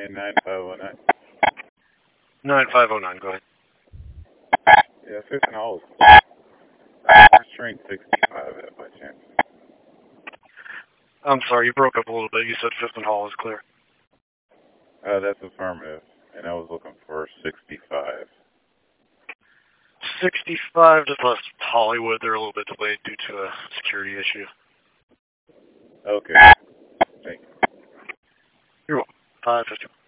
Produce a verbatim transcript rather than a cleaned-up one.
in nine five oh nine. nine five oh nine, go ahead. Yeah, fifth and Hall is clear. Where's train sixty-five at by chance? I'm sorry, you broke up a little bit. You said fifth and Hall is clear. Uh, that's affirmative. And I was looking for sixty-five. sixty-five to West Hollywood. They're a little bit delayed due to a security issue. Okay. Thank you. You're welcome. five fifty.